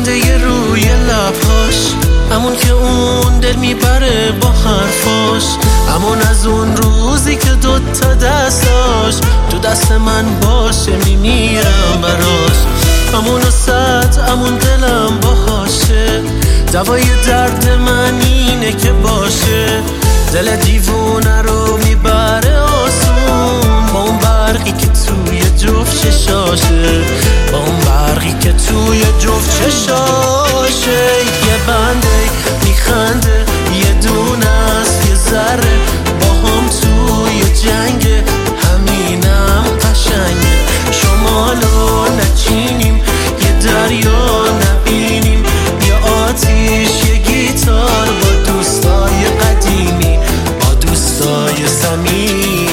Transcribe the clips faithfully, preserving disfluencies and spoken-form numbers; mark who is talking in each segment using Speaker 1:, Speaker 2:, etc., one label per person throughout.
Speaker 1: خنده ی روی لبهاش، همون که اون دل میبره با حرفاش، همون از اون روزی که دوتا دستاش تو دست من باشه میمیرم براش، همون وسط همون دلم باهاشه، دوای درد من اینه که باشه، دل دیوونه رو میبره آسون، با اون برقی که توی جفت چشاشه، با اون برقی که توی جفت چشاشه. یه بنده میخنده یه دونه است یه ذره، با هم توی جنگ همینم قشنگه، شمالو نچینیم یه دریا نبینیم، یه آتیش یه گیتار با دوستای قدیمی، با دوستای صمیمی.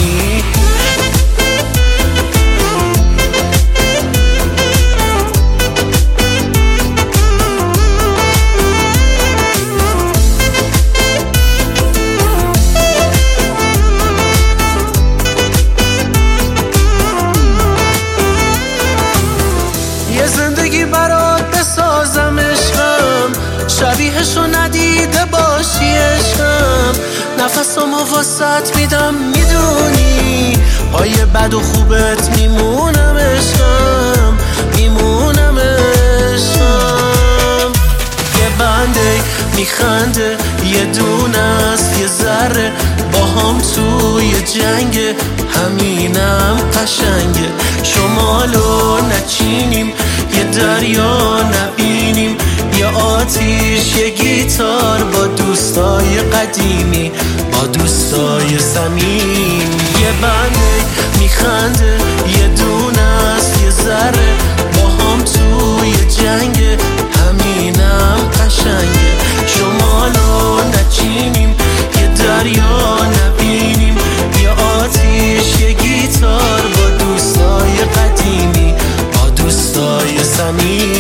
Speaker 1: یه زندگی برات بسازم عشقم، شبیهشو ندیده باشی عشقم، نفسامو واسط میدم میدونی، پای بد و خوبت میمونم عشقم، میمونم عشقم. یه بنده میخنده یه دونه است یه ذره، با هم توی جنگ همینم قشنگه، شمالو نچینیم یه دریا نبینیم، یه آتیش یه گیتار با دوستای قدیمی، با دوستای صمیمی. یه بنده میخنده یه دونه است یه ذره، با هم توی جنگ همینم قشنگه، شمالو نچینیم یه دریا نبینیم، یه آتیش یه گیتار با دوستای قدیمی، با دوستای صمیمی.